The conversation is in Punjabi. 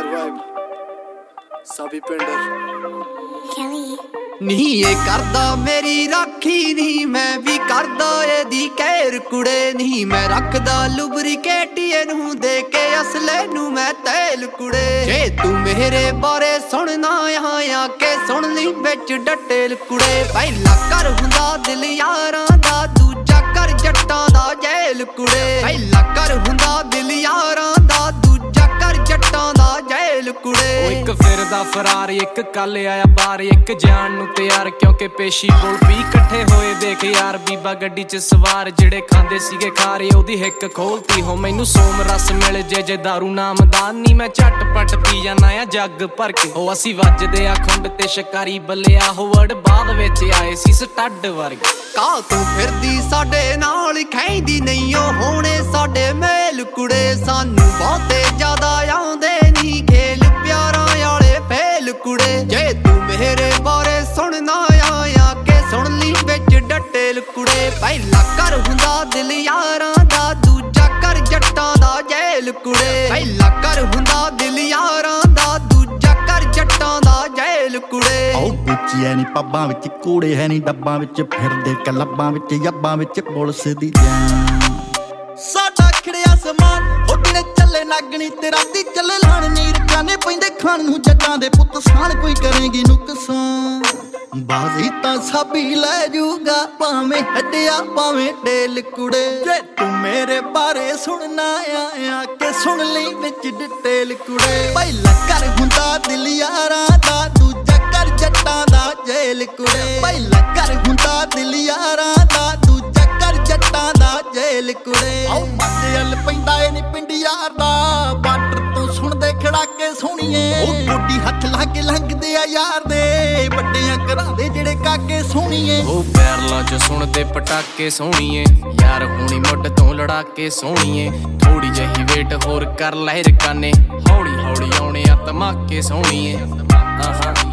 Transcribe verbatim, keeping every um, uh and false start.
ਸਾਬੀ ਪਿੰਡਰ ਨੀ ਇਹ ਕਰਦਾ ਮੇਰੀ ਰਾਖੀ ਨੀ ਮੈਂ ਵੀ ਕਰਦਾ ਇਹਦੀ ਕਹਿਰ ਕੁੜੇ ਨੀ ਮੈਂ ਰੱਖਦਾ ਲੁਬਰੀਕੇਟ ਇਹਨੂੰ ਦੇ ਕੇ ਅਸਲੇ ਨੂੰ ਮੈਂ ਤੇਲ ਕੁੜੇ ਜੇ ਤੂੰ ਮੇਰੇ ਬਾਰੇ ਸੁਣਨਾ ਆ ਕੇ ਸੁਣ ਲਈ ਵਿੱਚ ਡਟੇਲ ਕੁੜੇ ਪਹਿਲਾ ਕਰ ਹੁੰਦਾ ਦਿਲ ਯਾਰਾਂ ਦਾ ਦੂਜਾ ਕਰ ਜੱਟਾਂ ਦਾ ਜੇਲ ਕੁੜੇ ਪਹਿਲਾ ਕਰ ਹੁੰਦਾ ਦਿਲ ਯਾਰਾਂ ਦਾ ਦੂਜਾ ਕਰ ਜੱਟਾਂ ਦਾ ਜੇਲ ਕੁੜੇ ਉਹ ਇੱਕ ਫਿਰਦਾ ਫਰਾਰ ਇੱਕ ਕੱਲ ਆਇਆ ਬਾਹਰ ਇੱਕ ਜਾਣ ਨੂੰ ਤਿਆਰ ਕਿਉਂਕਿ ਪੇਸ਼ੀ ਕੋਲ ਵੀ ਇਕੱਠੇ ਹੋਏ ਦੇਖ ਯਾਰ ਬੀਬਾ ਗੱਡੀ ਚ ਸਵਾਰ ਜਿਹੜੇ ਖਾਂਦੇ ਸੀਗੇ ਖਾਰੇ ਉਹਦੀ ਹਿੱਕ ਖੋਲਤੀ ਹੋ ਮੈਨੂੰ ਸੋਮ ਰਸ ਮਿਲ ਜੇ ਜੇ ਦਾਰੂ ਨਾਮਦਾਨ ਨੀ ਮੈਂ ਝੱਟ ਪੱਟ ਪੀ ਜਾਣਾ ਆ ਜੱਗ ਭਰ ਕੇ ਉਹ ਅਸੀਂ ਵੱਜਦੇ ਆ ਖੁੰਡ ਤੇ ਸ਼ਿਕਾਰੀ ਬੱਲਿਆ ਹੋਵੜ ਬਾਅਦ ਵਿੱਚ ਆਏ ਸੀ ਸਟੱਡ ਵਰਗੇ ਕਾ ਤੂੰ ਫਿਰਦੀ ਸਾਡੇ ਨਾਲ ਖੈਂਦੀ ਨਹੀਂ ਉਹ ਹੋਣੇ ਸਾਡੇ ਮੇਲ ਕੁੜੇ ਸਾਨੂੰ ਬਹੁਤੇ ਜ਼ਿਆਦਾ ਆਉਂਦੇ ਨਹੀਂ ਖੇਲ ਪਿਆਰਾਂ ਵਾਲੇ ਫੇਲ ਕੁੜੇ ਜੇ ਤੂੰ ਮੇਰੇ ਬਾਰੇ ਸੁਣਨਾ ਆ ਕੇ ਸੁਣ ਲਈ ਵਿੱਚ ਡਟੇਲ ਕੁੜੇ ਪਹਿਲਾ ਕਰ ਹੁੰਦਾ ਦਿਲ ਯਾਰਾਂ ਦਾ ਦੂਜਾ ਕਰ ਜੱਟਾਂ ਦਾ ਜੇਲ ਕੁੜੇ ਪਹਿਲਾ ਕਰ ਹੁੰਦਾ ਦਿਲ ਯਾਰਾਂ ਦਾ ਦੂਜਾ ਕਰ ਜੱਟਾਂ ਦਾ ਜੇਲ ਕੁੜੇ ਉਹ ਪੁੱਛੀ ਐ ਨੀ ਪੱਬਾਂ ਵਿੱਚ ਕੂੜੇ ਹੈ ਨੀ ਡੱਬਾਂ ਵਿੱਚ ਫਿਰਦੇ ਕਲੱਬਾਂ ਵਿੱਚ ਯੱਬਾਂ ਵਿੱਚ ਪੁਲਿਸ ਦੀ ਜਾਨ ਸਾਡਾ ਖੜਿਆ ਸਮਾਨ ਉਹ ਦਿਨੇ ਚੱਲੇ ਨਾਗਣੀ ਤੇ ਰਾਤੀ ਚੱਲੇ ਲਾਣ ਨੀਰ ਕਾਨੇ ਪੈਂਦੇ ਖਾਣ ਨੂੰ ਜੱਟਾਂ ਦੇ ਪੁੱਤ ਸਾਨ ਕੋਈ ਕਰੇਗੀ ਨੁਕਸਾਨ ਬਾਜ਼ੀ ਤਾਂ ਸਾਬੀ ਲੈ ਜੂਗਾ ਭਾਵੇਂ ਹੱਡਿਆ ਭਾਵੇਂ ਢੇਲ ਕੁੜੇ ਜੇ ਤੂੰ ਮੇਰੇ ਬਾਰੇ ਸੁਣਨਾ ਆ ਕੇ ਸੁਣ ਲਈ ਵਿੱਚ ਡਿਟੇਲ ਕੁੜੇ ਪਹਿਲਾ ਕਰ ਹੁੰਦਾ ਦਿਲ ਯਾਰਾਂ ਦਾ ਦੂਜਾ ਕਰ ਜੱਟਾਂ ਦਾ ਜੇਲ ਕੁੜੇ ਪਹਿਲਾ ਕਰ ਹੁੰਦਾ ਦਿਲ ਯਾਰਾਂ ਦਾ ਦੂਜਾ ਕਰ ਜੱਟਾਂ ਦਾ ਜੇਲ ਕੁੜੇ ਆਉ ਮੱਦੇ ਅਲ ਪੈਂਦਾ ਏ ਨੀ ਪਿੰਡ ਯਾਰ ਦਾ ਬਾਰਡਰ ਤੋਂ ਸੁਣਦੇ ਖੜਾ ਕੇ ਸੋਹਣੀਏ ਉਹ ਗੋਡੀ ਹੱਥ ਲਾ ਕੇ ਲੰਘਦੇ ਆ ਯਾਰ ਦੇ ਵੱਡਿਆਂ ਘਰਾਂ ਦੇ ਜਿਹੜੇ ਕਾਕੇ ਸੋਹਣੀਏ ਉਹ ਪੈਰਲਾਂ ਚ ਸੁਣਦੇ ਪਟਾਕੇ ਸੋਹਣੀਏ ਯਾਰ ਹੁਣੀ ਮੁੱਢ ਤੋਂ ਲੜਾ ਕੇ ਸੋਹਣੀਏ ਥੋੜੀ ਜਿਹੀ ਵੇਟ ਹੋਰ ਕਰ ਲੈ ਰਕਾਨੇ ਹੌਲੀ ਹੌਲੀ ਆਉਣੇ ਆ ਧਮਾਕੇ ਸੋਹਣੀਏ ਆਹਾਂ